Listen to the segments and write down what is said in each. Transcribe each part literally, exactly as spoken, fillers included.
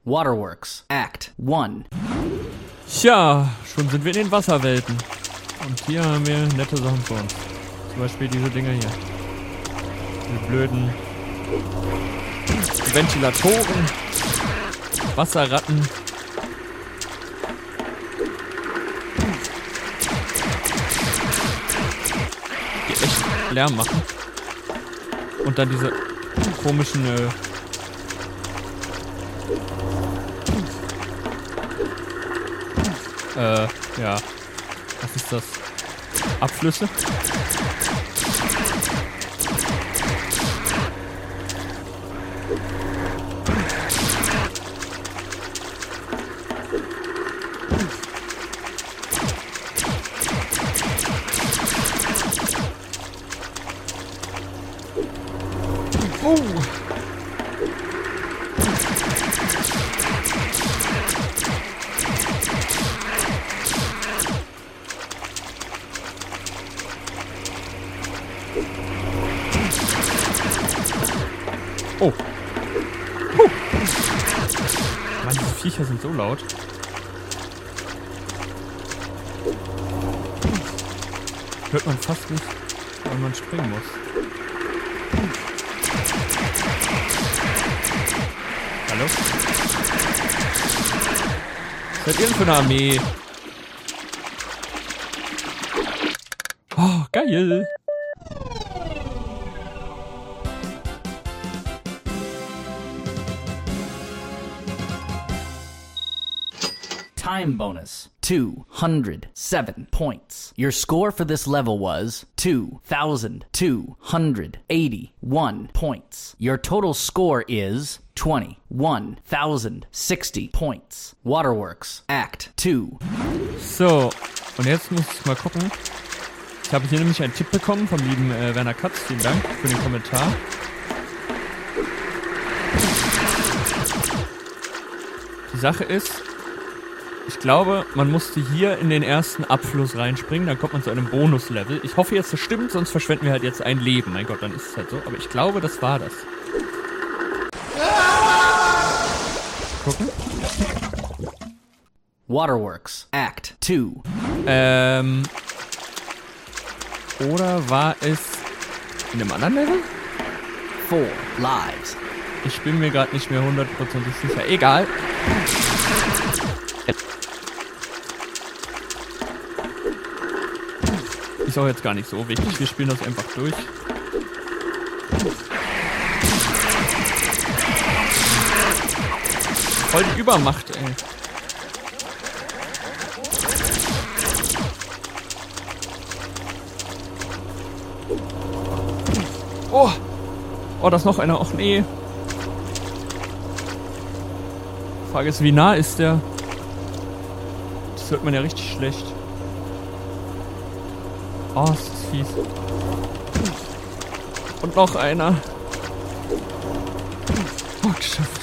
Waterworks, Act one. Tja, schon sind wir in den Wasserwelten. Und hier haben wir nette Sachen für uns. Zum Beispiel diese Dinger hier. Die blöden Ventilatoren, Wasserratten. Die echt Lärm machen. Und dann diese komischen äh, Äh, ja. Was ist das? Abflüsse? Oh! Oh. Puh. Mann, diese Viecher sind so laut. Hört man fast nicht, wenn man springen muss. Hallo? Was seid ihr denn für eine Armee? Oh, geil! Time bonus, two hundred seven points. Your score for this level was two thousand two hundred eighty-one points. Your total score is twenty-one thousand sixty points. Waterworks, Act two. So, und jetzt muss ich mal gucken. Ich habe hier nämlich einen Tipp bekommen vom lieben äh, Werner Katz. Vielen Dank für den Kommentar. Die Sache ist, ich glaube, man musste hier in den ersten Abfluss reinspringen, dann kommt man zu einem Bonuslevel. Ich hoffe jetzt, das stimmt, sonst verschwenden wir halt jetzt ein Leben. Mein Gott, dann ist es halt so. Aber ich glaube, das war das. Gucken. Waterworks, Act two. Ähm. Oder war es in einem anderen Level? Four lives. Ich bin mir gerade nicht mehr hundertprozentig sicher. Egal. Ist auch jetzt gar nicht so wichtig. Wir spielen das einfach durch. Voll die Übermacht, ey. Oh! Oh, da ist noch einer. Och nee. Frage ist, wie nah ist der? Das hört man ja richtig schlecht. Oh, das ist fies. Und noch einer. Oh, geschafft.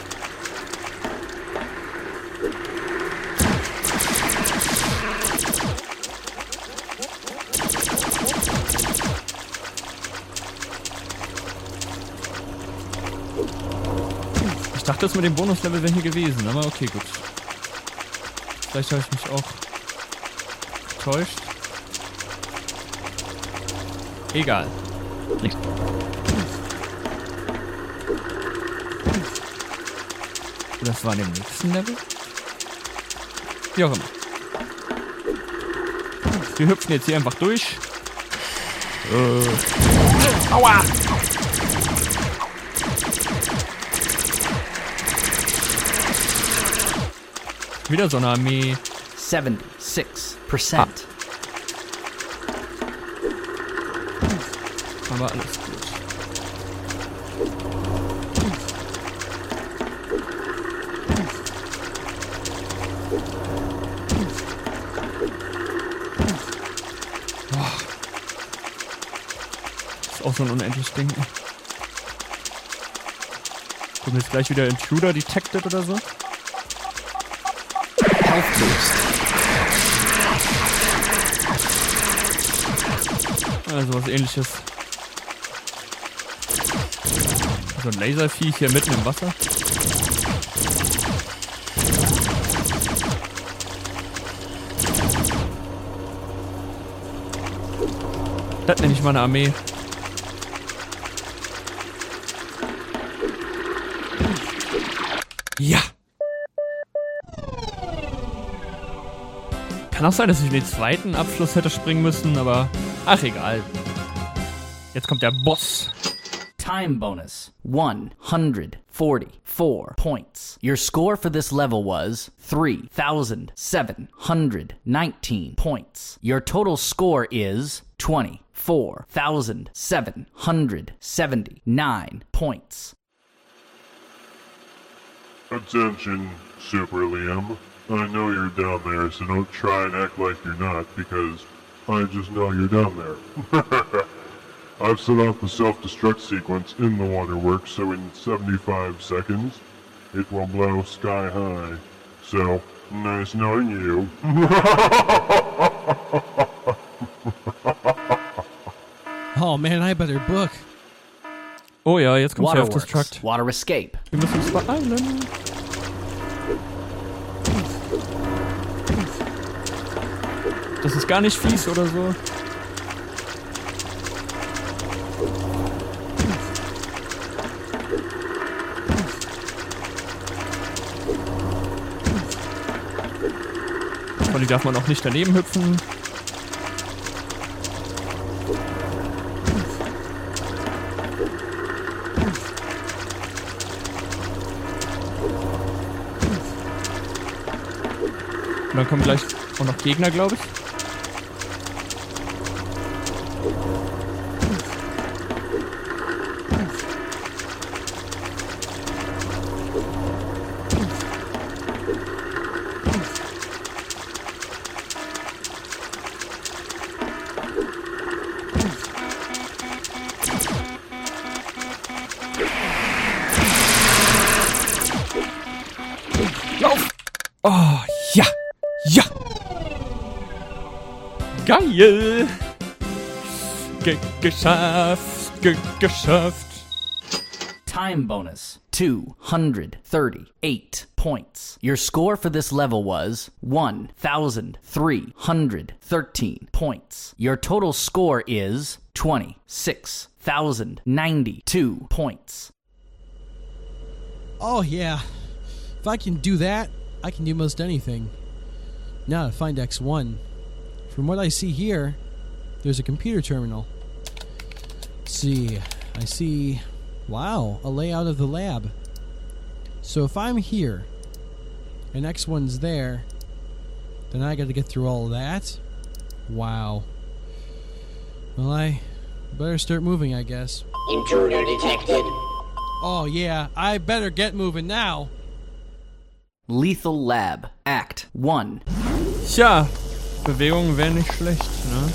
Ich dachte, das mit dem Bonuslevel wäre hier gewesen, aber okay, gut. Vielleicht habe ich mich auch getäuscht. Egal. Nichts. Das war in dem nächsten Level? Wie auch immer. Wir hüpfen jetzt hier einfach durch. Äh. Aua! Wieder so eine Armee. seventy-six percent. Ah. Aber alles gut. Boah. Ist auch so ein unendliches Ding. Kommt jetzt gleich wieder Intruder detected oder so? Health boost. Also was ähnliches. So ein Laserviech hier mitten im Wasser. Das nenne ich mal eine Armee. Ja. Kann auch sein, dass ich in den zweiten Abschluss hätte springen müssen, aber ach egal. Jetzt kommt der Boss. Time bonus one hundred forty-four points. Your score for this level was three thousand seven hundred nineteen points. Your total score is twenty-four thousand seven hundred seventy-nine points. Attention, Super Liam. I know you're down there, so don't try and act like you're not, because I just know you're down there. I've set off the self-destruct sequence in the waterworks, so in seventy-five seconds, it will blow sky high. So, nice knowing you. Oh man, I better book. Oh ja, jetzt kommt Waterworks, Self-Destruct. water escape. Wir müssen uns beeilen. Das ist gar nicht fies oder so. Vor allem darf man auch nicht daneben hüpfen. Und dann kommen gleich auch noch Gegner, glaube ich. Lauf! Oh, ja! Ja! Geil! Ge geschafft! Ge geschafft! Time bonus two hundred thirty-eight points. Your score for this level was one thousand three hundred thirteen points. Your total score is twenty-six thousand ninety-two points. Oh yeah. If I can do that, I can do most anything. Now to find X one. From what I see here, there's a computer terminal. Let's see. I see... Wow, a layout of the lab. So if I'm here, and X one's there, then I gotta get through all of that? Wow. Well, I better start moving, I guess. Intruder detected. Oh yeah, I better get moving now. Lethal Lab, Act one. Tja, Bewegungen wären nicht schlecht, ne?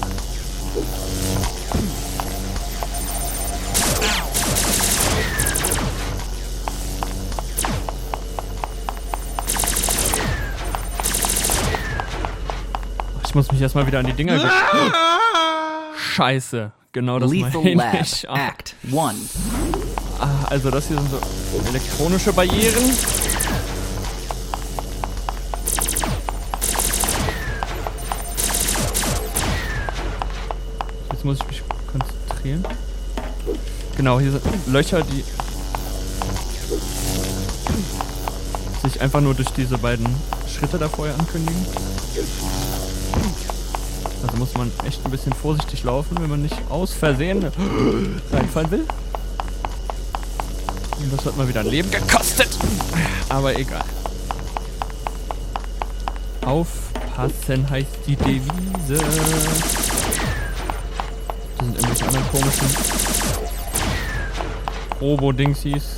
Ich muss mich erstmal wieder an die Dinger gewöhnen. Scheiße, genau das Lethal meine Lab, ich. Ah, Act one. ah, also das hier sind so elektronische Barrieren. Jetzt muss ich mich konzentrieren. Genau, hier sind Löcher, die sich einfach nur durch diese beiden Schritte da vorher ankündigen. Also muss man echt ein bisschen vorsichtig laufen, wenn man nicht aus Versehen reinfallen will. Und das hat mal wieder ein Leben gekostet. Aber egal. Aufpassen heißt die Devise. Das sind irgendwelche anderen komischen Robo-Dingsies.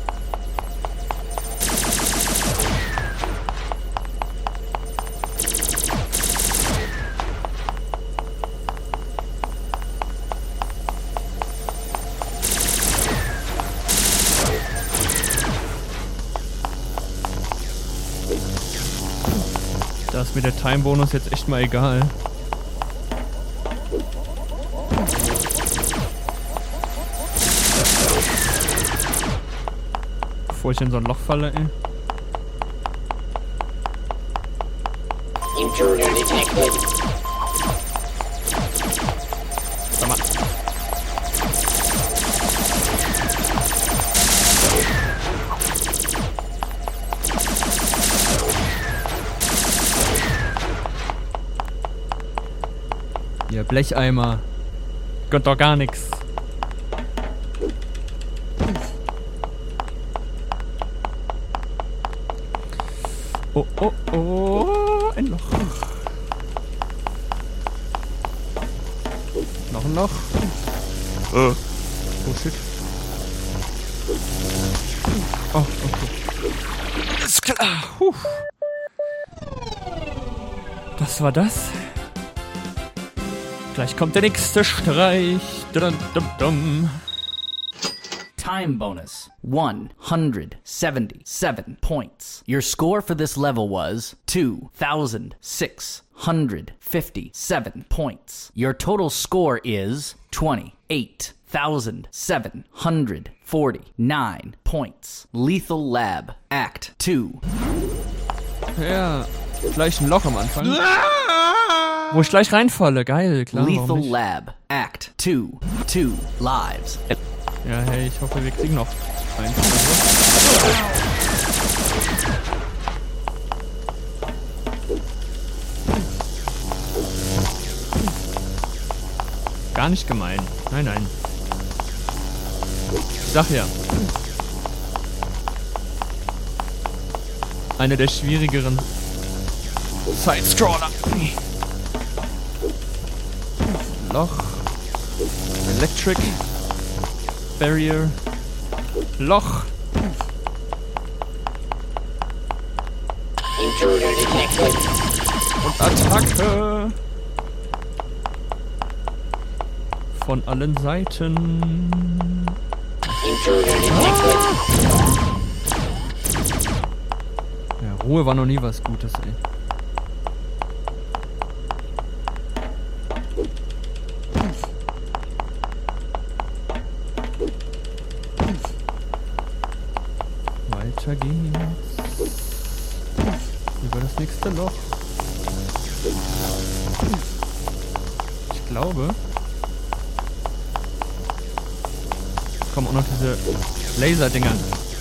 Da ist mir der Time-Bonus jetzt echt mal egal. Bevor ich in so ein Loch falle, ey. Intruder detected. Sag mal. Der Blecheimer. Gönnt doch gar nix. Oh, oh, oh. Ein Loch. Noch ein Loch. Oh, oh shit. Oh, okay. Ist klar. Puh. Das war das. Gleich kommt der nächste Streich. Dum, dum, dum. Time bonus one hundred seventy-seven points. Your score for this level was two thousand six hundred fifty-seven points. Your total score is twenty-eight thousand seven hundred forty-nine points. Lethal Lab, Act two. Ja, gleich ein Loch am Anfang. Wo ich gleich reinfalle. Geil, klar. Lethal Lab, Act two. Two lives. Ja, hey, ich hoffe, wir kriegen noch eins. Gar nicht gemein. Nein, nein. Ich sag ja. Eine der schwierigeren Side-Scroller. Loch. Electric. Barrier. Loch. Und Attacke. Von allen Seiten. Ah. Ja, Ruhe war noch nie was Gutes, ey. Weiter geht's. Über das nächste Loch. Ich glaube, kommen auch noch diese Laserdinger.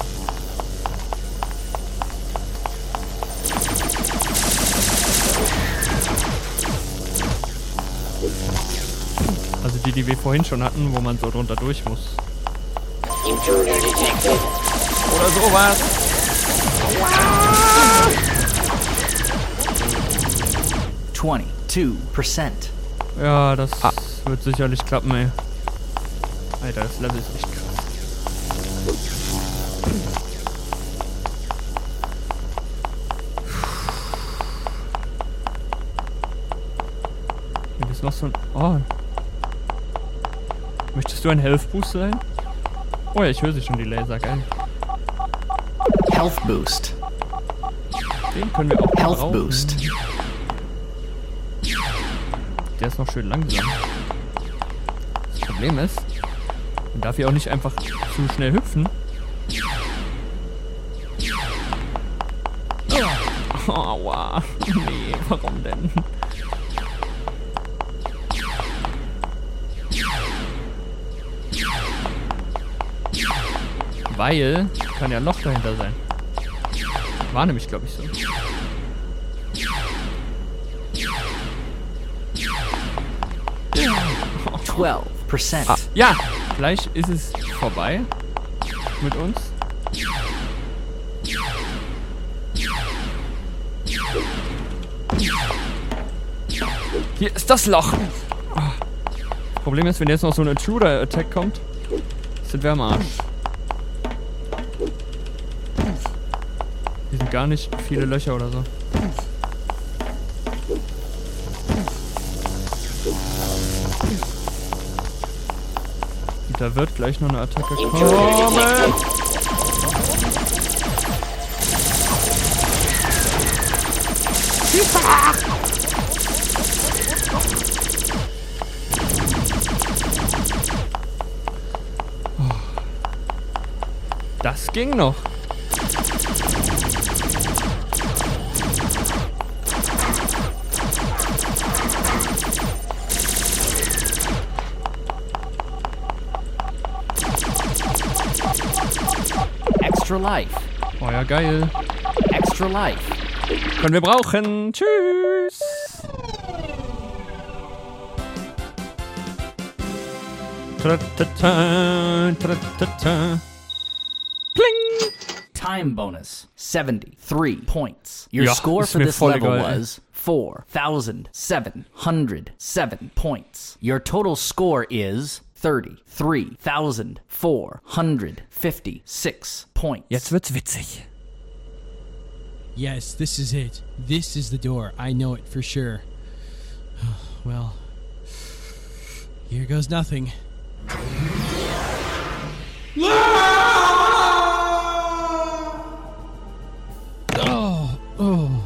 Also die, die wir vorhin schon hatten, wo man so drunter durch muss. Oder sowas. twenty-two percent. Ja, das ah. wird sicherlich klappen, ey. Alter, das Level ist echt krass. Hier ist noch so ein... Oh. Möchtest du ein Health Boost sein? Oh ja, ich höre sie schon, die Laser, geil. Health Boost. Den können wir auch Health brauchen. Boost. Der ist noch schön langsam. Das Problem ist, man darf hier auch nicht einfach zu schnell hüpfen. Oh, aua. Nee, warum denn? Weil, kann ja ein Loch dahinter sein. War nämlich, glaube ich, so. twelve percent. Ah, ja, gleich ist es vorbei mit uns. Hier ist das Loch. Das Problem ist, wenn jetzt noch so ein Intruder-Attack kommt, sind wir am Arsch. Hier sind gar nicht viele Löcher oder so. Und da wird gleich noch eine Attacke kommen. Das ging noch. Extra life. Oh ja, geil. Extra life. Können wir brauchen. Tschüss. Tratata, tratata. Pling! Time bonus seventy-three points. Your Ja, score ist for mir this voll level egal, ey. was four thousand seven hundred seven points. Your total score is thirty-three thousand four hundred fifty-six points. Jetzt wird's witzig. Yes, this is it. This is the door. I know it for sure. Well, here goes nothing. Oh, oh.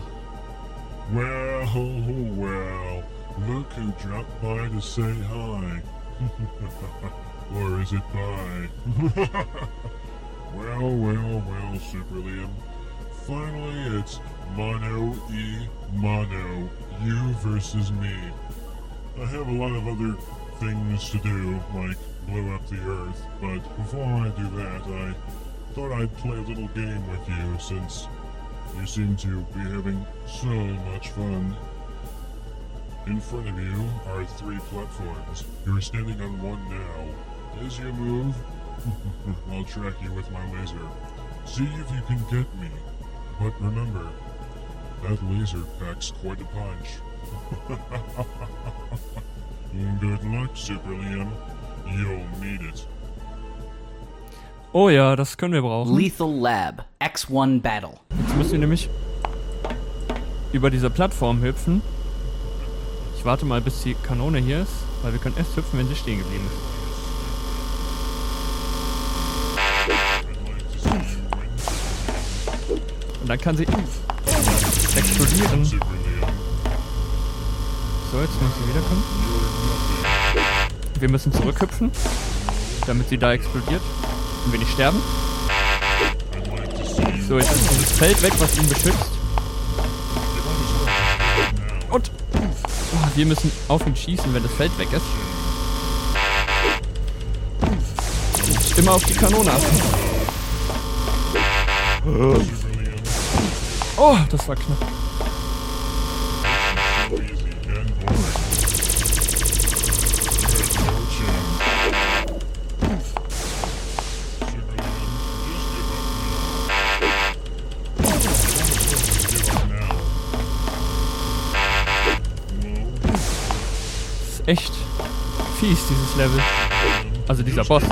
Well, well, look who dropped by to say hi. Or is it bye? Well, well, well, Super Liam. Finally, it's mono e mono, you versus me. I have a lot of other things to do, like blow up the Earth, but before I do that, I thought I'd play a little game with you since you seem to be having so much fun. In front of you are three platforms. You're standing on one now. As you move, I'll track you with my laser. See if you can get me. But remember, that laser packs quite a punch. Good luck, Super Liam. You'll need it. Oh ja, das können wir brauchen. Lethal Lab X one Battle. Jetzt müssen wir nämlich über diese Plattform hüpfen. Ich warte mal, bis die Kanone hier ist, weil wir können erst hüpfen, wenn sie stehen geblieben ist. Und dann kann sie explodieren. So, jetzt muss sie wiederkommen. Wir müssen zurückhüpfen, damit sie da explodiert und wir nicht sterben. So, jetzt ist dieses Feld weg, was ihn beschützt. Und oh, wir müssen auf ihn schießen, wenn das Feld weg ist. Immer auf die Kanone achten. Oh, das war knapp. Das ist echt fies, dieses Level. Also dieser Boss.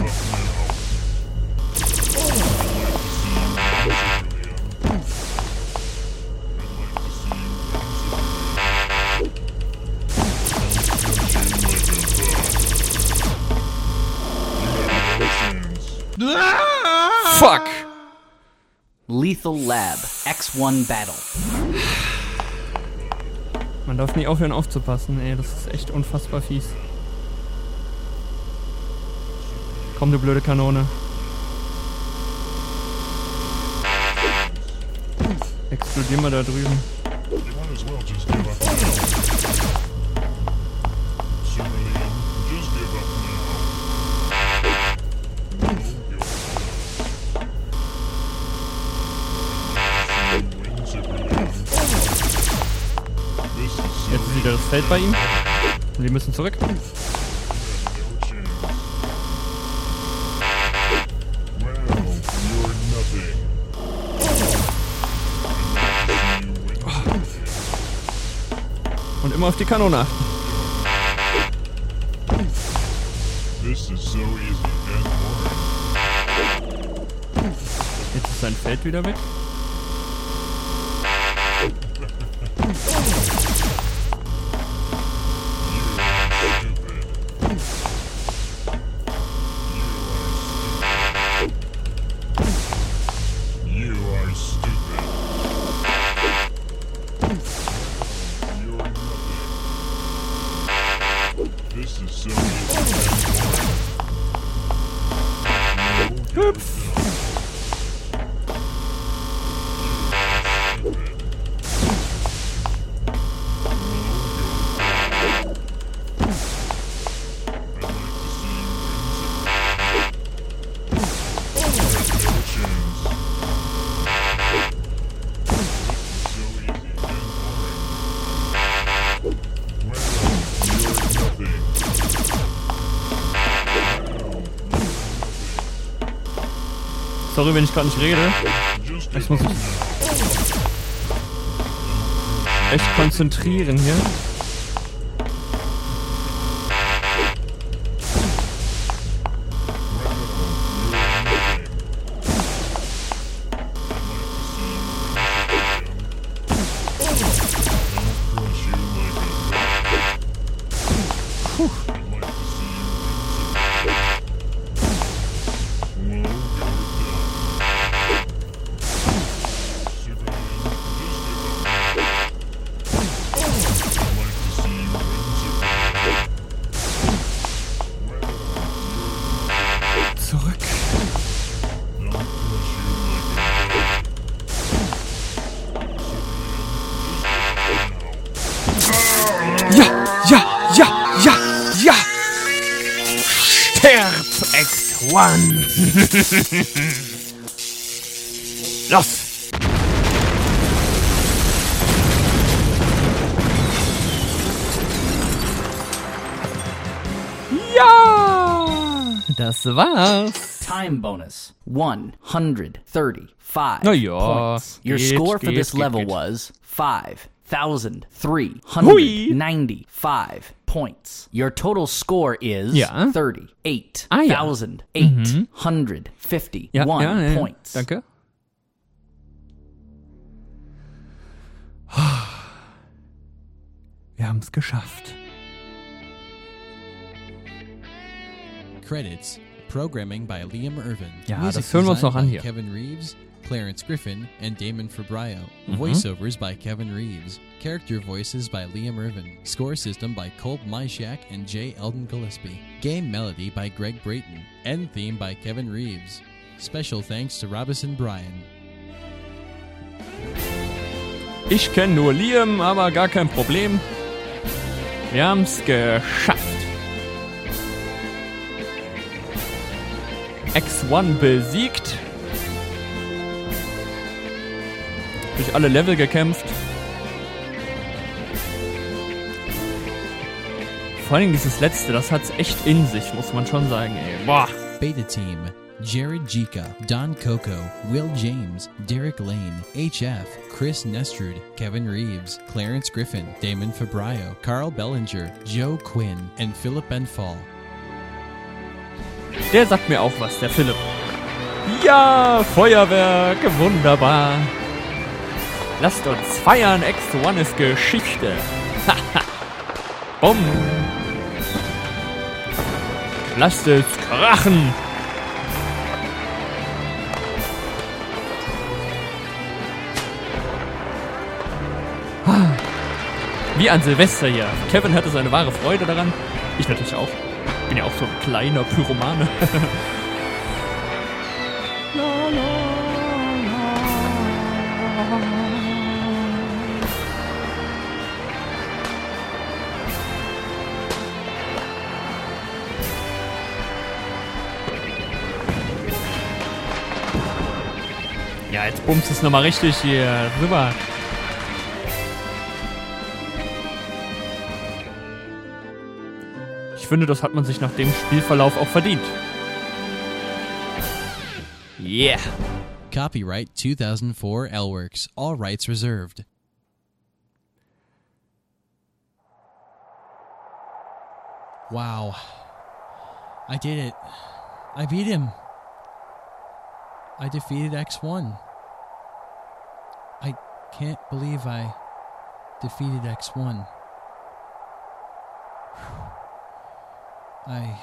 Fuck! Lethal Lab X one Battle. Man darf nie aufhören aufzupassen, ey, das ist echt unfassbar fies. Komm, du blöde Kanone. Explodier mal da drüben. Jetzt ist wieder das Feld bei ihm. Und wir müssen zurück. Und immer auf die Kanone achten. Jetzt ist sein Feld wieder weg. Sorry, wenn ich gerade nicht rede. Ich muss mich echt konzentrieren hier. X eins. Los! Ja! Das war's. Time bonus one hundred thirty-five Na ja, points. Your geht, score for geht, this geht, level geht. was five thousand three hundred ninety-five points. Your total score is Ja. thirty-eight Ah, ja. thousand eight hundred fifty-one Ja, ja, ja. points. Danke. Wir haben's geschafft. Credits. Programming by Liam Irvin. Ja, Music das hören wir uns design noch an by hier. Kevin Reeves, Clarence Griffin, and Damon Fabrio. Voiceovers by Kevin Reeves. Character voices by Liam Irvin. Score system by Colt Myshak and J. Eldon Gillespie. Game melody by Greg Brayton. End theme by Kevin Reeves. Special thanks to Robinson Bryan. Ich kenne nur Liam, aber gar kein Problem. Wir haben's geschafft. X eins besiegt. Durch alle Level gekämpft. Vor allem dieses letzte, das hat's echt in sich, muss man schon sagen, ey. Boah. Beta Team. Jared Jika, Don Coco, Will James, Derek Lane, H F, Chris Nestrud, Kevin Reeves, Clarence Griffin, Damon Fabrio, Carl Bellinger, Joe Quinn, and Philip Benfall. Der sagt mir auch was, der Philipp. Ja, Feuerwerk, wunderbar. Lasst uns feiern, X eins ist Geschichte. Bumm. Lasst es krachen. Wie an Silvester hier. Kevin hatte seine wahre Freude daran. Ich natürlich auch. Bin ja auch so ein kleiner Pyromane. la, la, la. Ja, jetzt bumst es nochmal richtig hier rüber. Ich finde, das hat man sich nach dem Spielverlauf auch verdient. Yeah. Copyright two thousand four L-Works. All rights reserved. Wow. I did it. I beat him. I defeated X one. I can't believe I defeated X one. I...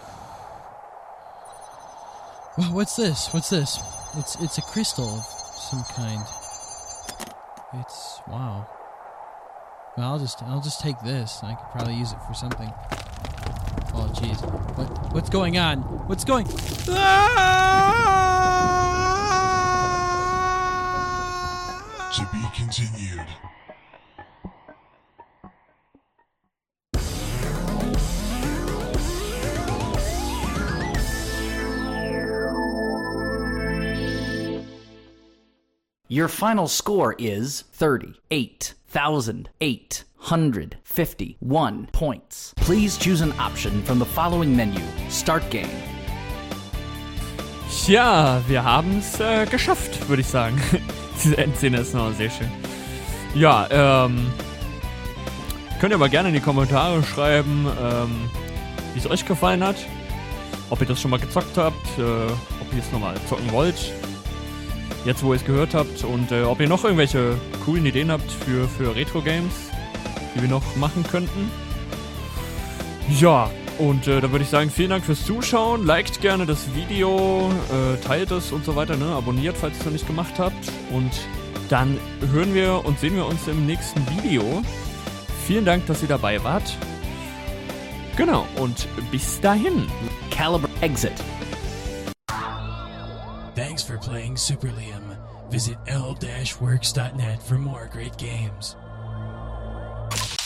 Well, what's this? What's this? It's it's a crystal of some kind. It's... wow. Well, I'll just I'll just take this. I could probably use it for something. Oh, jeez. What what's going on? What's going... To be continued. Your final score is thirty-eight thousand eight hundred fifty-one points. Please choose an option from the following menu. Start game. Ja, wir haben es äh, geschafft, würde ich sagen. Diese Endszene ist noch sehr schön. Ja, ähm... könnt ihr aber gerne in die Kommentare schreiben, ähm, wie es euch gefallen hat. Ob ihr das schon mal gezockt habt, äh, ob ihr es nochmal zocken wollt. Jetzt, wo ihr es gehört habt. Und äh, ob ihr noch irgendwelche coolen Ideen habt für, für Retro-Games, die wir noch machen könnten. Ja, und äh, da würde ich sagen, vielen Dank fürs Zuschauen. Liked gerne das Video, äh, teilt es und so weiter, ne? Abonniert, falls ihr es noch nicht gemacht habt. Und dann hören wir und sehen wir uns im nächsten Video. Vielen Dank, dass ihr dabei wart. Genau, und bis dahin. Caliber exit. Thanks for playing Super Liam. Visit l dash works dot net for more great games.